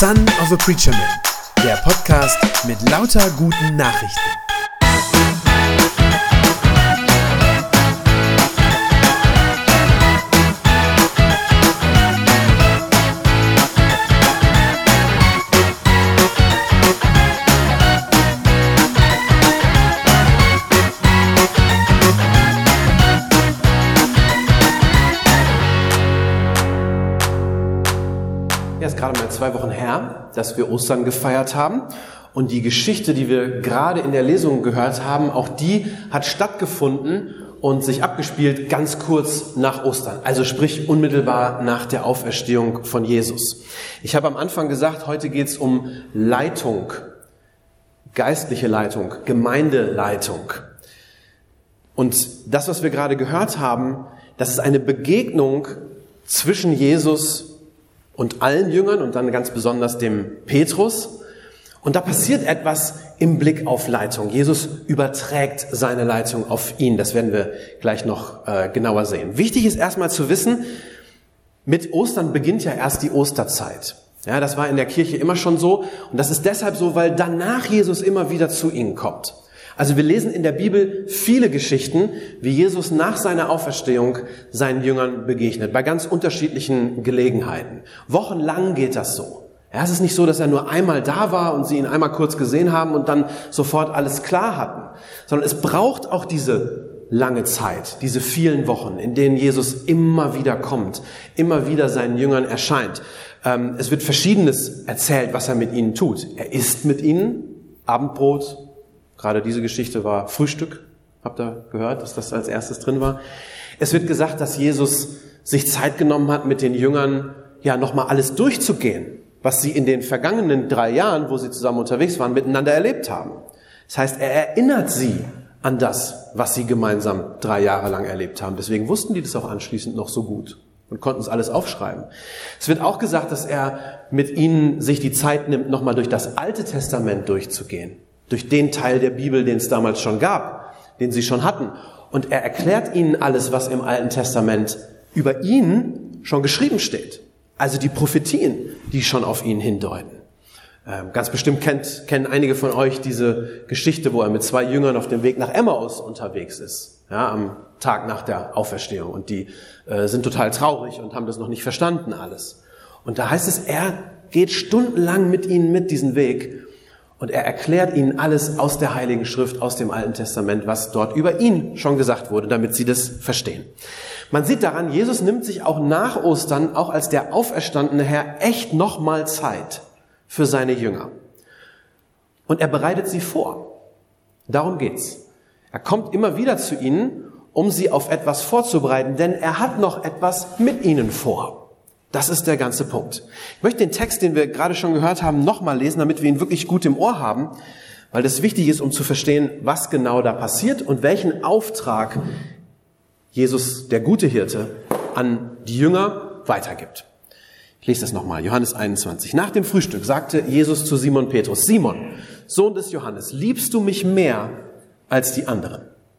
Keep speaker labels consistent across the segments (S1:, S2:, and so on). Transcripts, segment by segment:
S1: Son of a Preacher Man, der Podcast mit lauter guten Nachrichten.
S2: Ja, es ist gerade mal 2 Wochen her, dass wir Ostern gefeiert haben. Und die Geschichte, die wir gerade in der Lesung gehört haben, auch die hat stattgefunden und sich abgespielt ganz kurz nach Ostern. Also sprich unmittelbar nach der Auferstehung von Jesus. Ich habe am Anfang gesagt, heute geht es um Leitung, geistliche Leitung, Gemeindeleitung. Und das, was wir gerade gehört haben, das ist eine Begegnung zwischen Jesus und allen Jüngern und dann ganz besonders dem Petrus. Und da passiert etwas im Blick auf Leitung. Jesus überträgt seine Leitung auf ihn. Das werden wir gleich noch genauer sehen. Wichtig ist erstmal zu wissen, mit Ostern beginnt ja erst die Osterzeit. Ja, das war in der Kirche immer schon so. Und das ist deshalb so, weil danach Jesus immer wieder zu ihnen kommt. Also wir lesen in der Bibel viele Geschichten, wie Jesus nach seiner Auferstehung seinen Jüngern begegnet, bei ganz unterschiedlichen Gelegenheiten. Wochenlang geht das so. Ja, es ist nicht so, dass er nur einmal da war und sie ihn einmal kurz gesehen haben und dann sofort alles klar hatten, sondern es braucht auch diese lange Zeit, diese vielen Wochen, in denen Jesus immer wieder kommt, immer wieder seinen Jüngern erscheint. Es wird Verschiedenes erzählt, was er mit ihnen tut. Er isst mit ihnen, Abendbrot. Gerade diese Geschichte war Frühstück. Habt ihr gehört, dass das als erstes drin war? Es wird gesagt, dass Jesus sich Zeit genommen hat, mit den Jüngern ja nochmal alles durchzugehen, was sie in den vergangenen 3 Jahren, wo sie zusammen unterwegs waren, miteinander erlebt haben. Das heißt, er erinnert sie an das, was sie gemeinsam 3 Jahre lang erlebt haben. Deswegen wussten die das auch anschließend noch so gut und konnten es alles aufschreiben. Es wird auch gesagt, dass er mit ihnen sich die Zeit nimmt, nochmal durch das Alte Testament durchzugehen. Durch den Teil der Bibel, den es damals schon gab, den sie schon hatten. Und er erklärt ihnen alles, was im Alten Testament über ihn schon geschrieben steht. Also die Prophetien, die schon auf ihn hindeuten. Ganz bestimmt kennen einige von euch diese Geschichte, wo er mit 2 Jüngern auf dem Weg nach Emmaus unterwegs ist. Ja, am Tag nach der Auferstehung. Und die sind total traurig und haben das noch nicht verstanden alles. Und da heißt es, er geht stundenlang mit ihnen mit diesen Weg. Und er erklärt ihnen alles aus der Heiligen Schrift, aus dem Alten Testament, was dort über ihn schon gesagt wurde, damit sie das verstehen. Man sieht daran, Jesus nimmt sich auch nach Ostern, auch als der auferstandene Herr, echt nochmal Zeit für seine Jünger. Und er bereitet sie vor. Darum geht's. Er kommt immer wieder zu ihnen, um sie auf etwas vorzubereiten, denn er hat noch etwas mit ihnen vor. Das ist der ganze Punkt. Ich möchte den Text, den wir gerade schon gehört haben, nochmal lesen, damit wir ihn wirklich gut im Ohr haben, weil das wichtig ist, um zu verstehen, was genau da passiert und welchen Auftrag Jesus, der gute Hirte, an die Jünger weitergibt. Ich lese das nochmal, Johannes 21. Nach dem Frühstück sagte Jesus zu Simon Petrus: Simon, Sohn des Johannes, liebst du mich mehr als die anderen?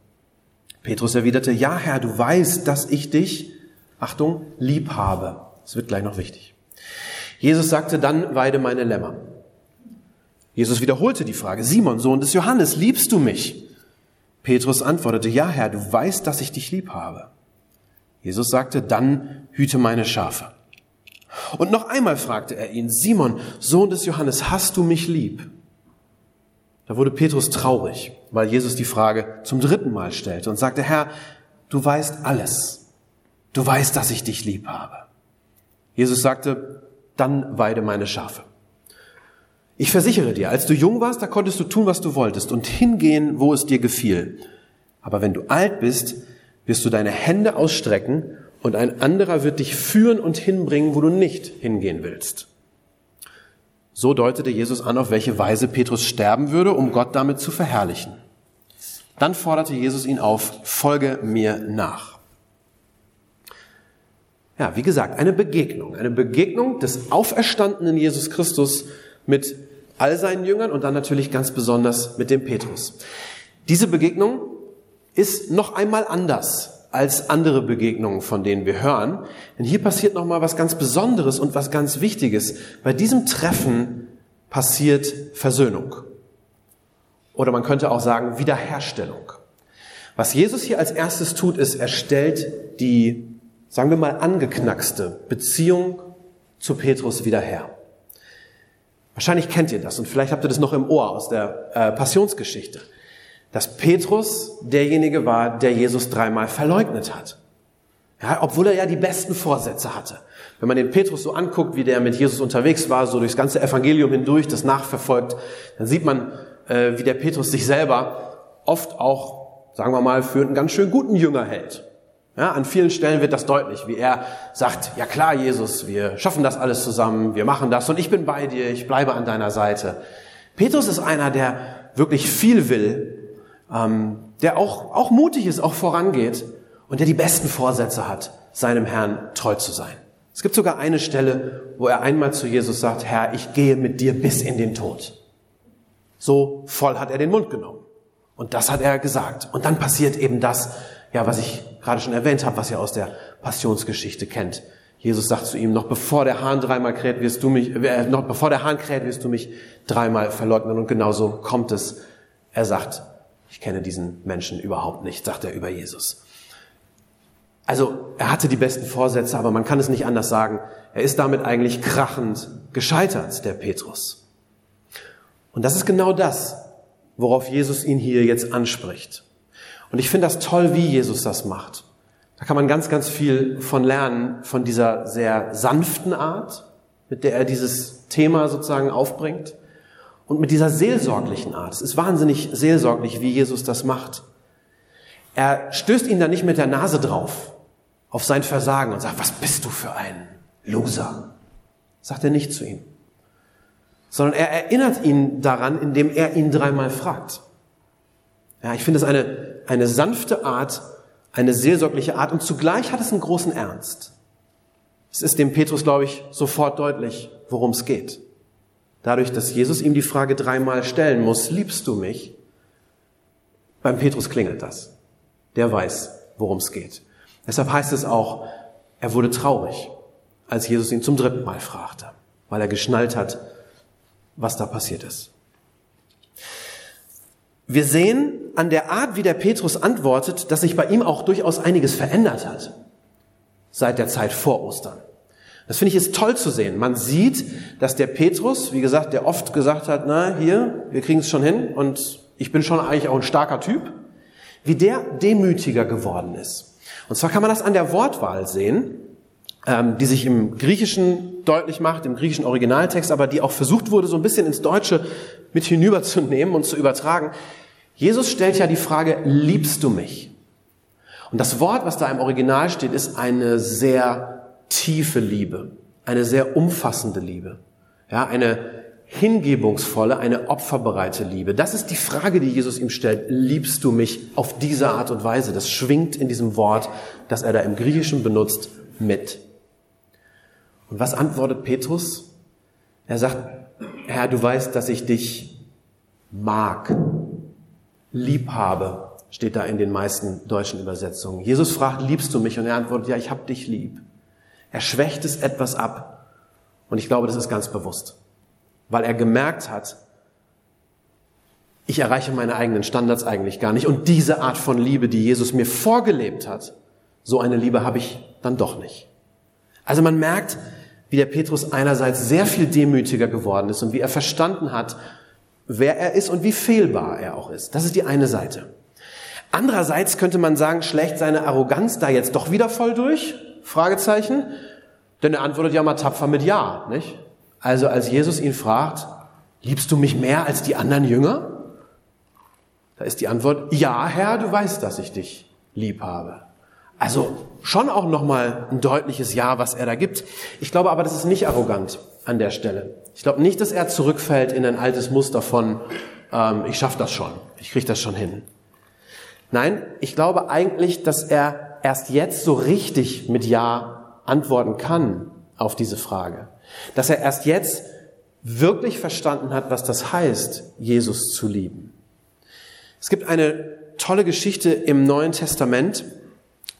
S2: Petrus erwiderte: Ja, Herr, du weißt, dass ich dich, Achtung, lieb habe. Das wird gleich noch wichtig. Jesus sagte: Dann weide meine Lämmer. Jesus wiederholte die Frage: Simon, Sohn des Johannes, liebst du mich? Petrus antwortete: Ja, Herr, du weißt, dass ich dich lieb habe. Jesus sagte: Dann hüte meine Schafe. Und noch einmal fragte er ihn: Simon, Sohn des Johannes, hast du mich lieb? Da wurde Petrus traurig, weil Jesus die Frage zum 3. Mal stellte und sagte: Herr, du weißt alles. Du weißt, dass ich dich lieb habe. Jesus sagte: Dann weide meine Schafe. Ich versichere dir, als du jung warst, da konntest du tun, was du wolltest und hingehen, wo es dir gefiel. Aber wenn du alt bist, wirst du deine Hände ausstrecken und ein anderer wird dich führen und hinbringen, wo du nicht hingehen willst. So deutete Jesus an, auf welche Weise Petrus sterben würde, um Gott damit zu verherrlichen. Dann forderte Jesus ihn auf: Folge mir nach. Ja, wie gesagt, eine Begegnung des auferstandenen Jesus Christus mit all seinen Jüngern und dann natürlich ganz besonders mit dem Petrus. Diese Begegnung ist noch einmal anders als andere Begegnungen, von denen wir hören. Denn hier passiert nochmal was ganz Besonderes und was ganz Wichtiges. Bei diesem Treffen passiert Versöhnung. Oder man könnte auch sagen Wiederherstellung. Was Jesus hier als erstes tut, ist, er stellt die, sagen wir mal, angeknackste Beziehung zu Petrus wieder her. Wahrscheinlich kennt ihr das und vielleicht habt ihr das noch im Ohr aus der Passionsgeschichte. Dass Petrus derjenige war, der Jesus 3-mal verleugnet hat. Ja, obwohl er ja die besten Vorsätze hatte. Wenn man den Petrus so anguckt, wie der mit Jesus unterwegs war, so durchs ganze Evangelium hindurch, das nachverfolgt, dann sieht man, wie der Petrus sich selber oft auch, sagen wir mal, für einen ganz schön guten Jünger hält. Ja, an vielen Stellen wird das deutlich, wie er sagt, ja klar, Jesus, wir schaffen das alles zusammen, wir machen das und ich bin bei dir, ich bleibe an deiner Seite. Petrus ist einer, der wirklich viel will, der auch mutig ist, auch vorangeht und der die besten Vorsätze hat, seinem Herrn treu zu sein. Es gibt sogar eine Stelle, wo er einmal zu Jesus sagt, Herr, ich gehe mit dir bis in den Tod. So voll hat er den Mund genommen. Und das hat er gesagt. Und dann passiert eben das, ja, was ich gerade schon erwähnt habe, was ihr aus der Passionsgeschichte kennt. Jesus sagt zu ihm, noch bevor der Hahn kräht, wirst du mich 3-mal verleugnen. Und genauso kommt es. Er sagt, ich kenne diesen Menschen überhaupt nicht, sagt er über Jesus. Also, er hatte die besten Vorsätze, aber man kann es nicht anders sagen. Er ist damit eigentlich krachend gescheitert, der Petrus. Und das ist genau das, worauf Jesus ihn hier jetzt anspricht. Und ich finde das toll, wie Jesus das macht. Da kann man ganz, ganz viel von lernen, von dieser sehr sanften Art, mit der er dieses Thema sozusagen aufbringt. Und mit dieser seelsorglichen Art. Es ist wahnsinnig seelsorglich, wie Jesus das macht. Er stößt ihn da nicht mit der Nase drauf, auf sein Versagen und sagt, was bist du für ein Loser? Sagt er nicht zu ihm. Sondern er erinnert ihn daran, indem er ihn 3-mal fragt. Ja, ich finde es eine sanfte Art, eine seelsorgliche Art und zugleich hat es einen großen Ernst. Es ist dem Petrus, glaube ich, sofort deutlich, worum es geht. Dadurch, dass Jesus ihm die Frage 3-mal stellen muss, liebst du mich? Beim Petrus klingelt das. Der weiß, worum es geht. Deshalb heißt es auch, er wurde traurig, als Jesus ihn zum 3. Mal fragte, weil er geschnallt hat, was da passiert ist. Wir sehen an der Art, wie der Petrus antwortet, dass sich bei ihm auch durchaus einiges verändert hat seit der Zeit vor Ostern. Das finde ich ist toll zu sehen. Man sieht, dass der Petrus, wie gesagt, der oft gesagt hat, na hier, wir kriegen es schon hin und ich bin schon eigentlich auch ein starker Typ, wie der demütiger geworden ist. Und zwar kann man das an der Wortwahl sehen, die sich im Griechischen deutlich macht, im griechischen Originaltext, aber die auch versucht wurde, so ein bisschen ins Deutsche mit hinüberzunehmen und zu übertragen. Jesus stellt ja die Frage, liebst du mich? Und das Wort, was da im Original steht, ist eine sehr tiefe Liebe, eine sehr umfassende Liebe, ja, eine hingebungsvolle, eine opferbereite Liebe. Das ist die Frage, die Jesus ihm stellt. Liebst du mich auf diese Art und Weise? Das schwingt in diesem Wort, das er da im Griechischen benutzt, mit. Und was antwortet Petrus? Er sagt, Herr, du weißt, dass ich dich mag, lieb habe, steht da in den meisten deutschen Übersetzungen. Jesus fragt, liebst du mich? Und er antwortet, ja, ich hab dich lieb. Er schwächt es etwas ab. Und ich glaube, das ist ganz bewusst. Weil er gemerkt hat, ich erreiche meine eigenen Standards eigentlich gar nicht. Und diese Art von Liebe, die Jesus mir vorgelebt hat, so eine Liebe habe ich dann doch nicht. Also man merkt, wie der Petrus einerseits sehr viel demütiger geworden ist und wie er verstanden hat, wer er ist und wie fehlbar er auch ist. Das ist die eine Seite. Andererseits könnte man sagen, schlägt seine Arroganz da jetzt doch wieder voll durch? Fragezeichen. Denn er antwortet ja mal tapfer mit Ja, nicht? Also als Jesus ihn fragt, liebst du mich mehr als die anderen Jünger? Da ist die Antwort, ja, Herr, du weißt, dass ich dich lieb habe. Also schon auch nochmal ein deutliches Ja, was er da gibt. Ich glaube aber, das ist nicht arrogant an der Stelle. Ich glaube nicht, dass er zurückfällt in ein altes Muster von, ich schaffe das schon, ich kriege das schon hin. Nein, ich glaube eigentlich, dass er erst jetzt so richtig mit Ja antworten kann auf diese Frage. Dass er erst jetzt wirklich verstanden hat, was das heißt, Jesus zu lieben. Es gibt eine tolle Geschichte im Neuen Testament,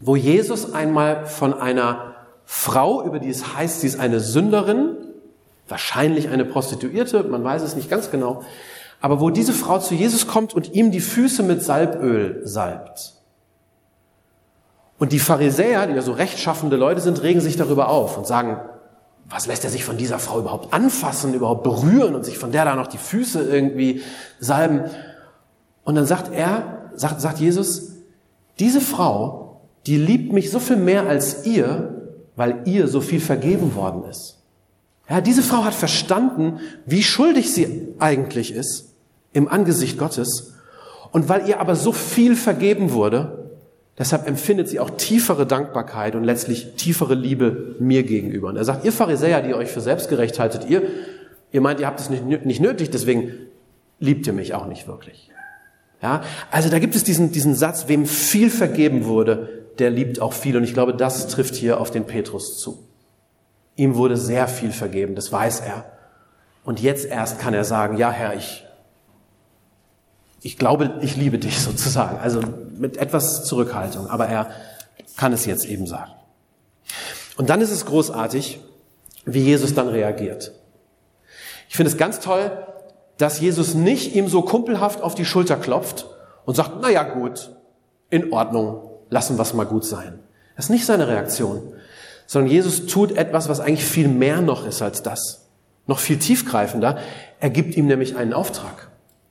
S2: wo Jesus einmal von einer Frau, über die es heißt, sie ist eine Sünderin, wahrscheinlich eine Prostituierte, man weiß es nicht ganz genau, aber wo diese Frau zu Jesus kommt und ihm die Füße mit Salböl salbt. Und die Pharisäer, die ja so rechtschaffende Leute sind, regen sich darüber auf und sagen, was lässt er sich von dieser Frau überhaupt anfassen, überhaupt berühren und sich von der da noch die Füße irgendwie salben? Und dann sagt Jesus, diese Frau, die liebt mich so viel mehr als ihr, weil ihr so viel vergeben worden ist. Ja, diese Frau hat verstanden, wie schuldig sie eigentlich ist im Angesicht Gottes. Und weil ihr aber so viel vergeben wurde, deshalb empfindet sie auch tiefere Dankbarkeit und letztlich tiefere Liebe mir gegenüber. Und er sagt, ihr Pharisäer, die ihr euch für selbstgerecht haltet, ihr meint, ihr habt es nicht nötig, deswegen liebt ihr mich auch nicht wirklich. Ja, also da gibt es diesen Satz, wem viel vergeben wurde, der liebt auch viel. Und ich glaube, das trifft hier auf den Petrus zu. Ihm wurde sehr viel vergeben, das weiß er. Und jetzt erst kann er sagen, ja Herr, ich glaube, ich liebe dich sozusagen. Also mit etwas Zurückhaltung, aber er kann es jetzt eben sagen. Und dann ist es großartig, wie Jesus dann reagiert. Ich finde es ganz toll, dass Jesus nicht ihm so kumpelhaft auf die Schulter klopft und sagt, na ja gut, in Ordnung, lassen wir es mal gut sein. Das ist nicht seine Reaktion, sondern Jesus tut etwas, was eigentlich viel mehr noch ist als das. Noch viel tiefgreifender, er gibt ihm nämlich einen Auftrag.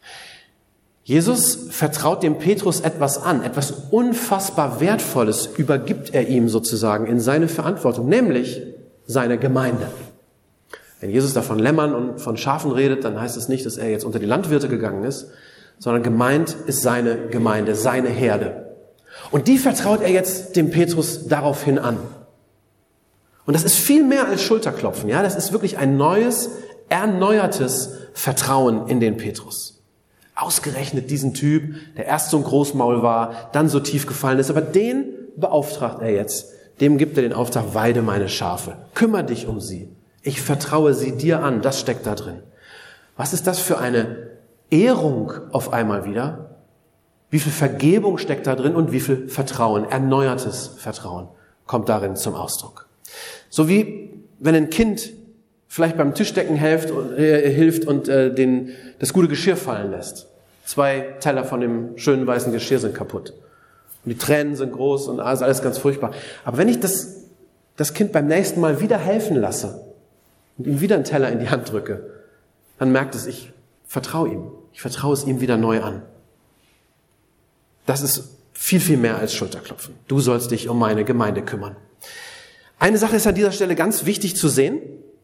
S2: Jesus vertraut dem Petrus etwas an, etwas unfassbar Wertvolles übergibt er ihm sozusagen in seine Verantwortung, nämlich seine Gemeinde. Wenn Jesus da von Lämmern und von Schafen redet, dann heißt es nicht, dass er jetzt unter die Landwirte gegangen ist, sondern gemeint ist seine Gemeinde, seine Herde. Und die vertraut er jetzt dem Petrus daraufhin an. Und das ist viel mehr als Schulterklopfen, ja, das ist wirklich ein neues, erneuertes Vertrauen in den Petrus. Ausgerechnet diesen Typ, der erst so ein Großmaul war, dann so tief gefallen ist, aber den beauftragt er jetzt. Dem gibt er den Auftrag, weide meine Schafe, kümmere dich um sie. Ich vertraue sie dir an, das steckt da drin. Was ist das für eine Ehrung auf einmal wieder? Wie viel Vergebung steckt da drin und wie viel Vertrauen, erneuertes Vertrauen kommt darin zum Ausdruck. So wie wenn ein Kind vielleicht beim Tischdecken hilft und das gute Geschirr fallen lässt. 2 Teller von dem schönen weißen Geschirr sind kaputt. Und die Tränen sind groß und alles ganz furchtbar. Aber wenn ich das Kind beim nächsten Mal wieder helfen lasse und ihm wieder einen Teller in die Hand drücke, dann merkt es, ich vertraue ihm. Ich vertraue es ihm wieder neu an. Das ist viel, viel mehr als Schulterklopfen. Du sollst dich um meine Gemeinde kümmern. Eine Sache ist an dieser Stelle ganz wichtig zu sehen.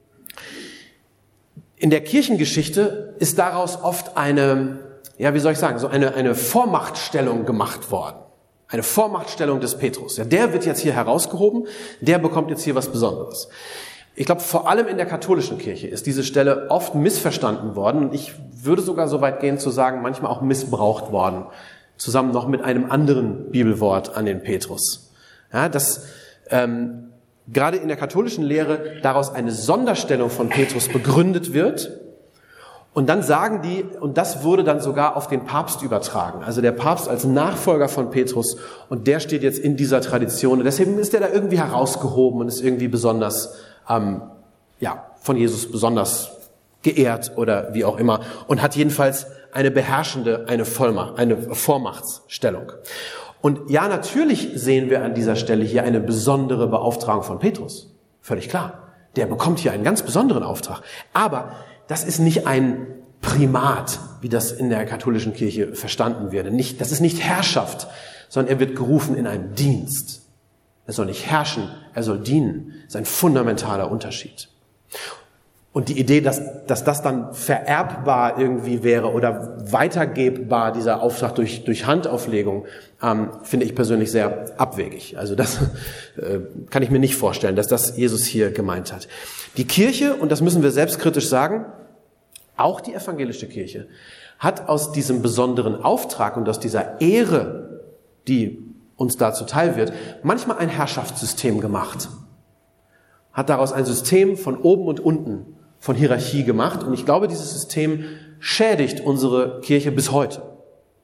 S2: In der Kirchengeschichte ist daraus oft eine Vormachtstellung gemacht worden. Eine Vormachtstellung des Petrus. Ja, der wird jetzt hier herausgehoben, der bekommt jetzt hier was Besonderes. Ich glaube, vor allem in der katholischen Kirche ist diese Stelle oft missverstanden worden. Ich würde sogar so weit gehen zu sagen, manchmal auch missbraucht worden. Zusammen noch mit einem anderen Bibelwort an den Petrus. Ja, dass gerade in der katholischen Lehre daraus eine Sonderstellung von Petrus begründet wird. Und dann sagen die, und das wurde dann sogar auf den Papst übertragen. Also der Papst als Nachfolger von Petrus, und der steht jetzt in dieser Tradition. Und deswegen ist der da irgendwie herausgehoben und ist irgendwie besonders, von Jesus besonders geehrt oder wie auch immer. Und hat jedenfalls eine beherrschende, eine Vormachtsstellung. Und ja, natürlich sehen wir an dieser Stelle hier eine besondere Beauftragung von Petrus. Völlig klar. Der bekommt hier einen ganz besonderen Auftrag. Aber das ist nicht ein Primat, wie das in der katholischen Kirche verstanden wird. Das ist nicht Herrschaft, sondern er wird gerufen in einen Dienst. Er soll nicht herrschen, er soll dienen. Das ist ein fundamentaler Unterschied. Und die Idee, dass das dann vererbbar irgendwie wäre oder weitergebbar, dieser Auftrag durch Handauflegung, finde ich persönlich sehr abwegig. Also das kann ich mir nicht vorstellen, dass das Jesus hier gemeint hat. Die Kirche, und das müssen wir selbstkritisch sagen, auch die evangelische Kirche, hat aus diesem besonderen Auftrag und aus dieser Ehre, die uns da zuteil wird, manchmal ein Herrschaftssystem gemacht. Hat daraus ein System von oben und unten, von Hierarchie gemacht. Und ich glaube, dieses System schädigt unsere Kirche bis heute.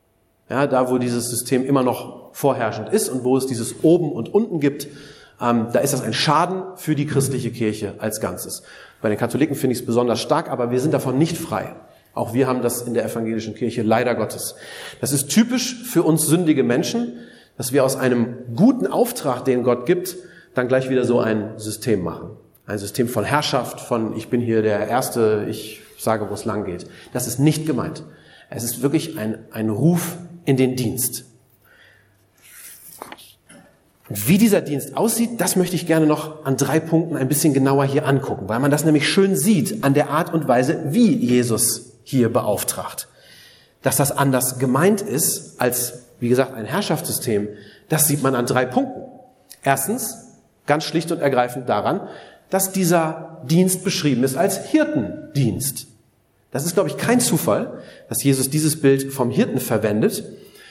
S2: Ja, da, wo dieses System immer noch vorherrschend ist und wo es dieses Oben und Unten gibt, da ist das ein Schaden für die christliche Kirche als Ganzes. Bei den Katholiken finde ich es besonders stark, aber wir sind davon nicht frei. Auch wir haben das in der evangelischen Kirche, leider Gottes. Das ist typisch für uns sündige Menschen, dass wir aus einem guten Auftrag, den Gott gibt, dann gleich wieder so ein System machen. Ein System von Herrschaft, von ich bin hier der Erste, ich sage, wo es lang geht. Das ist nicht gemeint. Es ist wirklich ein Ruf in den Dienst. Wie dieser Dienst aussieht, das möchte ich gerne noch an 3 Punkten ein bisschen genauer hier angucken, weil man das nämlich schön sieht an der Art und Weise, wie Jesus hier beauftragt. Dass das anders gemeint ist als, wie gesagt, ein Herrschaftssystem, das sieht man an 3 Punkten. Erstens, ganz schlicht und ergreifend daran, dass dieser Dienst beschrieben ist als Hirtendienst. Das ist, glaube ich, kein Zufall, dass Jesus dieses Bild vom Hirten verwendet.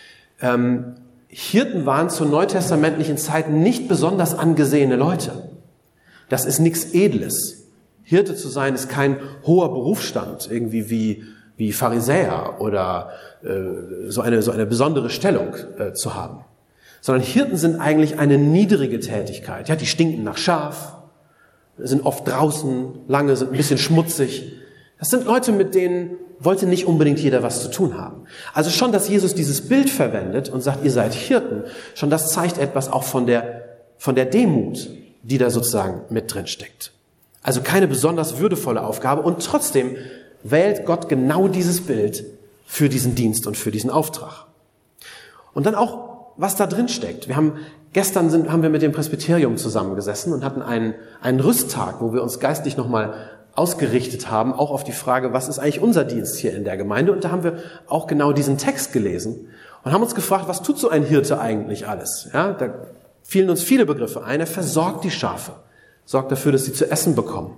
S2: Hirten waren zu neutestamentlichen Zeiten nicht besonders angesehene Leute. Das ist nichts Edles. Hirte zu sein ist kein hoher Berufsstand, irgendwie wie Pharisäer oder so eine besondere Stellung zu haben. Sondern Hirten sind eigentlich eine niedrige Tätigkeit. Ja, die stinken nach Schaf, sind oft draußen, lange, sind ein bisschen schmutzig. Das sind Leute, mit denen wollte nicht unbedingt jeder was zu tun haben. Also schon, dass Jesus dieses Bild verwendet und sagt, ihr seid Hirten, schon das zeigt etwas auch von der Demut, die da sozusagen mit drin steckt. Also keine besonders würdevolle Aufgabe und trotzdem wählt Gott genau dieses Bild für diesen Dienst und für diesen Auftrag. Und dann auch, was da drin steckt. Gestern haben wir mit dem Presbyterium zusammengesessen und hatten einen Rüsttag, wo wir uns geistlich nochmal ausgerichtet haben, auch auf die Frage, was ist eigentlich unser Dienst hier in der Gemeinde? Und da haben wir auch genau diesen Text gelesen und haben uns gefragt, was tut so ein Hirte eigentlich alles? Ja, da fielen uns viele Begriffe ein. Er versorgt die Schafe, sorgt dafür, dass sie zu essen bekommen.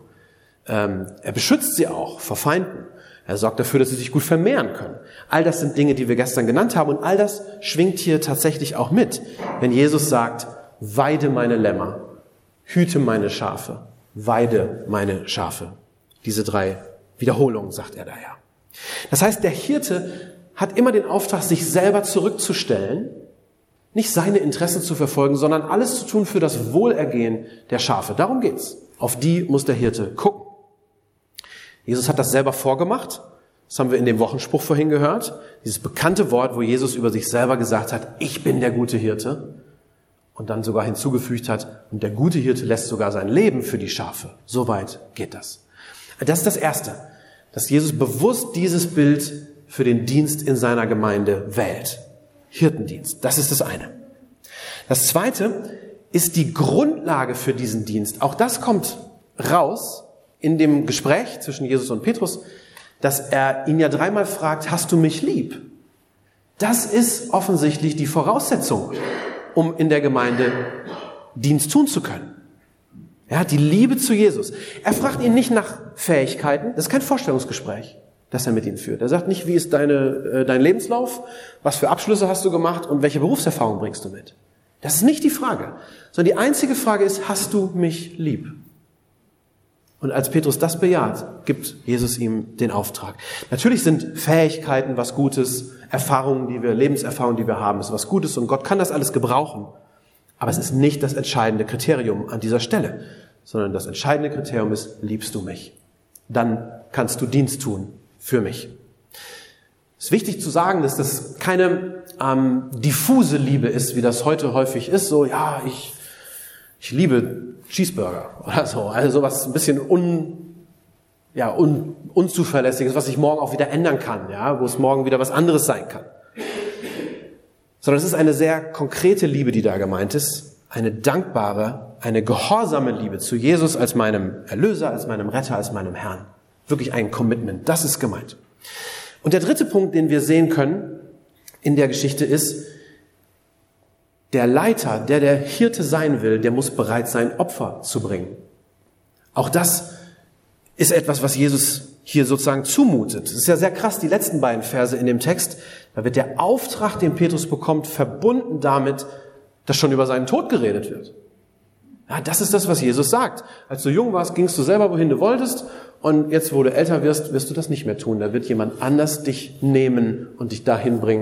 S2: Er beschützt sie auch vor Feinden. Er sorgt dafür, dass sie sich gut vermehren können. All das sind Dinge, die wir gestern genannt haben und all das schwingt hier tatsächlich auch mit. Wenn Jesus sagt, weide meine Lämmer, hüte meine Schafe, weide meine Schafe. Diese 3 Wiederholungen sagt er daher. Das heißt, der Hirte hat immer den Auftrag, sich selber zurückzustellen, nicht seine Interessen zu verfolgen, sondern alles zu tun für das Wohlergehen der Schafe. Darum geht's. Auf die muss der Hirte gucken. Jesus hat das selber vorgemacht. Das haben wir in dem Wochenspruch vorhin gehört. Dieses bekannte Wort, wo Jesus über sich selber gesagt hat, ich bin der gute Hirte. Und dann sogar hinzugefügt hat, und der gute Hirte lässt sogar sein Leben für die Schafe. So weit geht das. Das ist das Erste, dass Jesus bewusst dieses Bild für den Dienst in seiner Gemeinde wählt. Hirtendienst, das ist das eine. Das Zweite ist die Grundlage für diesen Dienst. Auch das kommt raus in dem Gespräch zwischen Jesus und Petrus, dass er ihn ja 3-mal fragt, hast du mich lieb? Das ist offensichtlich die Voraussetzung, um in der Gemeinde Dienst tun zu können. Ja, die Liebe zu Jesus. Er fragt ihn nicht nach Fähigkeiten. Das ist kein Vorstellungsgespräch, das er mit ihm führt. Er sagt nicht, wie ist dein Lebenslauf, was für Abschlüsse hast du gemacht und welche Berufserfahrung bringst du mit. Das ist nicht die Frage, sondern die einzige Frage ist, hast du mich lieb? Und als Petrus das bejaht, gibt Jesus ihm den Auftrag. Natürlich sind Fähigkeiten was Gutes, Lebenserfahrungen, die wir haben, ist was Gutes und Gott kann das alles gebrauchen. Aber es ist nicht das entscheidende Kriterium an dieser Stelle, sondern das entscheidende Kriterium ist, liebst du mich? Dann kannst du Dienst tun für mich. Es ist wichtig zu sagen, dass das keine diffuse Liebe ist, wie das heute häufig ist, so, ja, ich liebe Cheeseburger oder so, also sowas ein bisschen unzuverlässiges, was sich morgen auch wieder ändern kann, ja, wo es morgen wieder was anderes sein kann. Sondern es ist eine sehr konkrete Liebe, die da gemeint ist, eine dankbare, eine gehorsame Liebe zu Jesus als meinem Erlöser, als meinem Retter, als meinem Herrn. Wirklich ein Commitment, das ist gemeint. Und der dritte Punkt, den wir sehen können in der Geschichte ist, der Leiter, der Hirte sein will, der muss bereit sein, Opfer zu bringen. Auch das ist etwas, was Jesus hier sozusagen zumutet. Es ist ja sehr krass, die letzten beiden Verse in dem Text. Da wird der Auftrag, den Petrus bekommt, verbunden damit, dass schon über seinen Tod geredet wird. Ja, das ist das, was Jesus sagt. Als du jung warst, gingst du selber, wohin du wolltest. Und jetzt, wo du älter wirst, wirst du das nicht mehr tun. Da wird jemand anders dich nehmen und dich dahin bringen,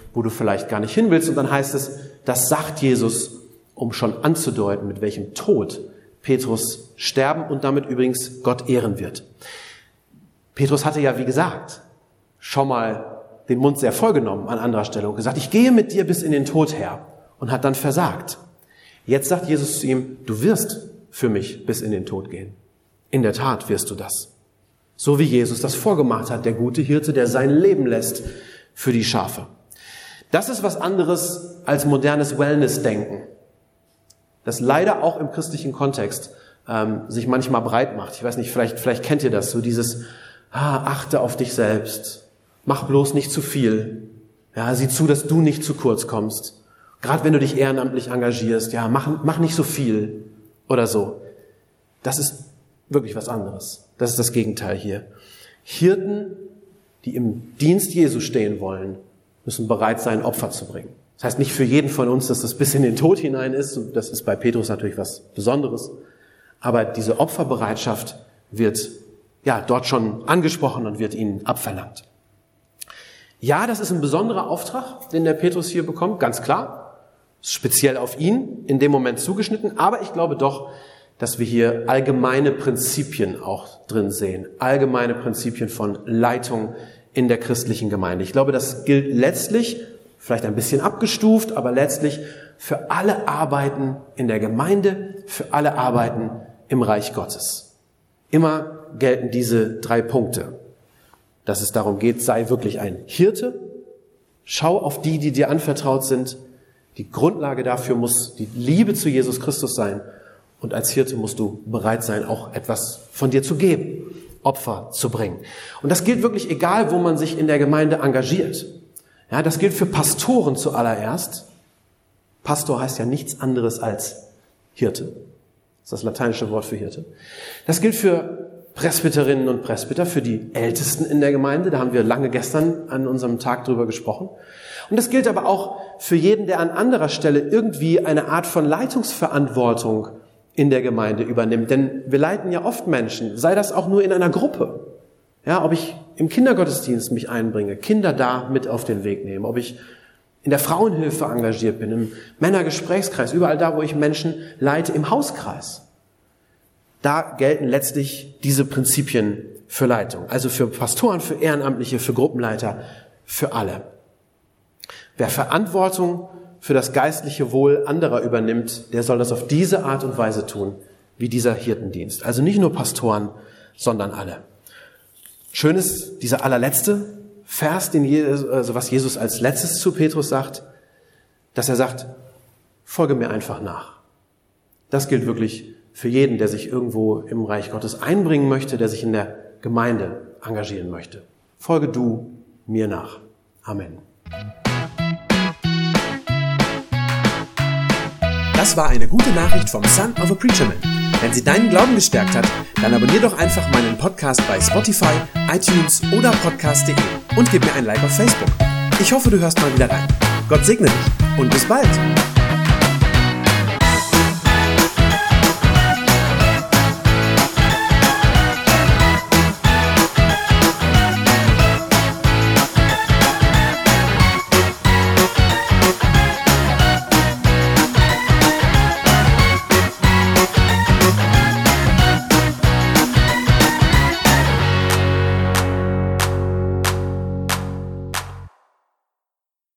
S2: wo du vielleicht gar nicht hin willst. Und dann heißt es, das sagt Jesus, um schon anzudeuten, mit welchem Tod Petrus sterben und damit übrigens Gott ehren wird. Petrus hatte ja, wie gesagt, schon mal den Mund sehr vollgenommen an anderer Stelle und gesagt, ich gehe mit dir bis in den Tod her, und hat dann versagt. Jetzt sagt Jesus zu ihm, du wirst für mich bis in den Tod gehen. In der Tat wirst du das. So wie Jesus das vorgemacht hat, der gute Hirte, der sein Leben lässt für die Schafe. Das ist was anderes als modernes Wellness-Denken, das leider auch im christlichen Kontext sich manchmal breit macht. Ich weiß nicht, vielleicht kennt ihr das, so dieses, achte auf dich selbst, mach bloß nicht zu viel, ja, sieh zu, dass du nicht zu kurz kommst. Gerade wenn du dich ehrenamtlich engagierst, ja, mach nicht so viel oder so. Das ist wirklich was anderes. Das ist das Gegenteil hier. Hirten, die im Dienst Jesu stehen wollen, müssen bereit sein, Opfer zu bringen. Das heißt nicht für jeden von uns, dass das bis in den Tod hinein ist. Das ist bei Petrus natürlich was Besonderes. Aber diese Opferbereitschaft wird ja dort schon angesprochen und wird ihnen abverlangt. Ja, das ist ein besonderer Auftrag, den der Petrus hier bekommt, ganz klar. Speziell auf ihn in dem Moment zugeschnitten. Aber ich glaube doch, dass wir hier allgemeine Prinzipien auch drin sehen. Allgemeine Prinzipien von Leitung in der christlichen Gemeinde. Ich glaube, das gilt letztlich, vielleicht ein bisschen abgestuft, aber letztlich für alle Arbeiten in der Gemeinde, für alle Arbeiten im Reich Gottes. Immer gelten diese 3 Punkte. Dass es darum geht, sei wirklich ein Hirte. Schau auf die dir anvertraut sind. Die Grundlage dafür muss die Liebe zu Jesus Christus sein. Und als Hirte musst du bereit sein, auch etwas von dir zu geben, Opfer zu bringen. Und das gilt wirklich egal, wo man sich in der Gemeinde engagiert. Ja, das gilt für Pastoren zuallererst. Pastor heißt ja nichts anderes als Hirte. Das ist das lateinische Wort für Hirte. Das gilt für Presbyterinnen und Presbyter, für die Ältesten in der Gemeinde. Da haben wir lange gestern an unserem Tag drüber gesprochen. Und das gilt aber auch für jeden, der an anderer Stelle irgendwie eine Art von Leitungsverantwortung in der Gemeinde übernimmt. Denn wir leiten ja oft Menschen, sei das auch nur in einer Gruppe. Ja, ob ich im Kindergottesdienst mich einbringe, Kinder da mit auf den Weg nehme, ob ich in der Frauenhilfe engagiert bin, im Männergesprächskreis, überall da, wo ich Menschen leite, im Hauskreis. Da gelten letztlich diese Prinzipien für Leitung. Also für Pastoren, für Ehrenamtliche, für Gruppenleiter, für alle. Wer Verantwortung für das geistliche Wohl anderer übernimmt, der soll das auf diese Art und Weise tun, wie dieser Hirtendienst. Also nicht nur Pastoren, sondern alle. Schön ist dieser allerletzte Vers, was Jesus als letztes zu Petrus sagt, dass er sagt, folge mir einfach nach. Das gilt wirklich für jeden, der sich irgendwo im Reich Gottes einbringen möchte, der sich in der Gemeinde engagieren möchte. Folge du mir nach. Amen.
S1: Das war eine gute Nachricht vom Son of a Preacher Man. Wenn sie deinen Glauben gestärkt hat, dann abonnier doch einfach meinen Podcast bei Spotify, iTunes oder podcast.de und gib mir ein Like auf Facebook. Ich hoffe, du hörst mal wieder rein. Gott segne dich und bis bald.